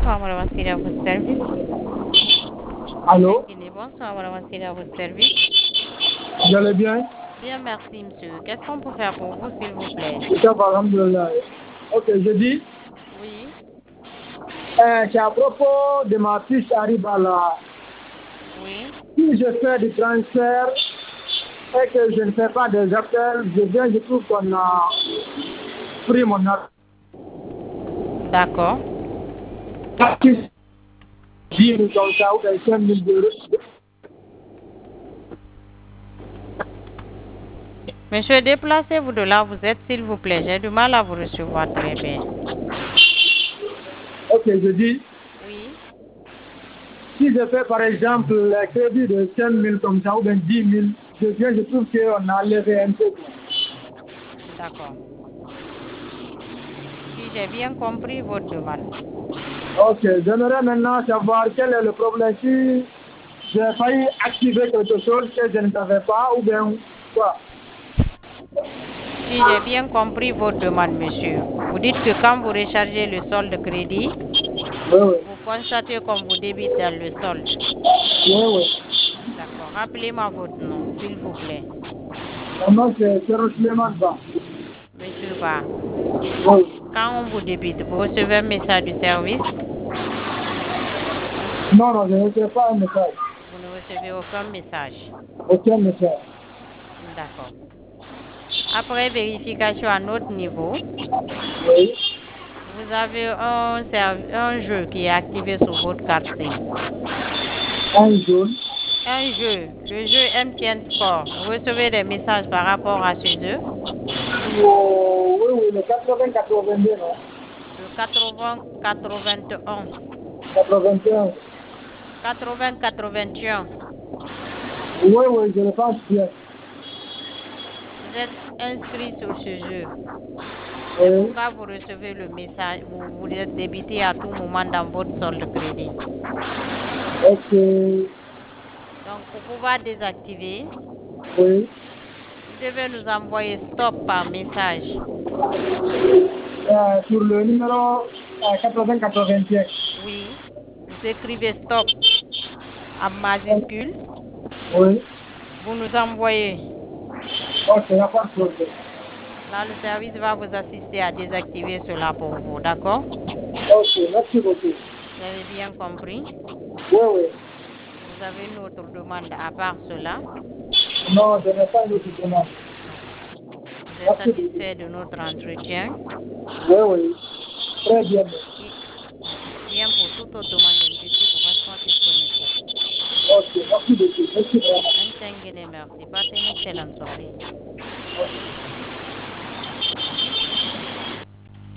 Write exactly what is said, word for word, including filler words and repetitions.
bonsoir, madame Assira, à votre service. Allô? Guinée, bonsoir, madame Assira, à votre service. Vous allez bien? Bien, merci, monsieur. Qu'est-ce qu'on peut faire pour vous, s'il vous plaît? Ça va, alhamdoulilah. Ok, je dis, Oui, euh, c'est à propos de ma fiche Aribala. oui. Si je fais du transfert et que je ne fais pas des appels, je viens, je trouve qu'on a pris mon D'accord. artiste dix mille comme ça ou bien cinq mille euros. Monsieur, déplacez-vous de là où vous êtes, s'il vous plaît. J'ai du mal à vous recevoir très bien. Ok, je dis, Oui, si je fais par exemple les crédits de cinq mille comme ça ou bien dix mille, je viens, je trouve qu'on a levé un peu. d'accord. Si j'ai bien compris votre demande. Ok, j'aimerais maintenant savoir quel est le problème. Si j'ai failli activer quelque chose que je ne savais pas ou bien quoi. Si j'ai bien compris votre demande, monsieur, vous dites que quand vous rechargez le solde de crédit, Oui, oui. vous constatez qu'on vous débite dans le solde. Oui, oui. D'accord. Rappelez-moi votre nom, s'il vous plaît. Mon nom c'est Serge Suleiman Ba. Monsieur Ba, Oui. quand on vous débite, vous recevez un message du service. Non, non, je ne sais pas un message. Vous ne recevez aucun message. Aucun message. D'accord. Après vérification à notre niveau, Oui. vous avez un, serv- un jeu qui est activé sur votre carte SIM. Un jaune. Un jeu, le jeu M T N Sport. Vous recevez des messages par rapport à ce jeu. Oh, oui, oui, le quatre-vingts quatre-vingt-deux, non? Le quatre-vingts quatre-vingt-un. quatre-vingt-un. quatre-vingts quatre-vingt-un. Oui, oui, je le pense bien. Vous êtes inscrit sur ce jeu. C'est Oui. pourquoi vous recevez le message, vous, vous êtes débité à tout moment dans votre solde de crédit. Ok. Donc, pour pouvoir désactiver, Oui. vous devez nous envoyer stop par message. Euh, sur le numéro euh, quatre-vingts quatre-vingt-un. Oui, vous écrivez stop en majuscule. Oui. Vous nous envoyez. Ok, il n'y a pas de problème. Là, le service va vous assister à désactiver cela pour vous, d'accord? Ok, merci beaucoup. Vous avez bien compris? Oui, oui. Vous avez une autre demande à part cela? Non, je n'ai pas une autre demande. Non. Vous êtes Merci beaucoup. satisfait de notre entretien? Oui, oui. Très bien. Si, bien pour toute autre demande, je suis complètement disponible pour vous. Ok, merci beaucoup. Merci vraiment. Un merci. Passez une excellente soirée.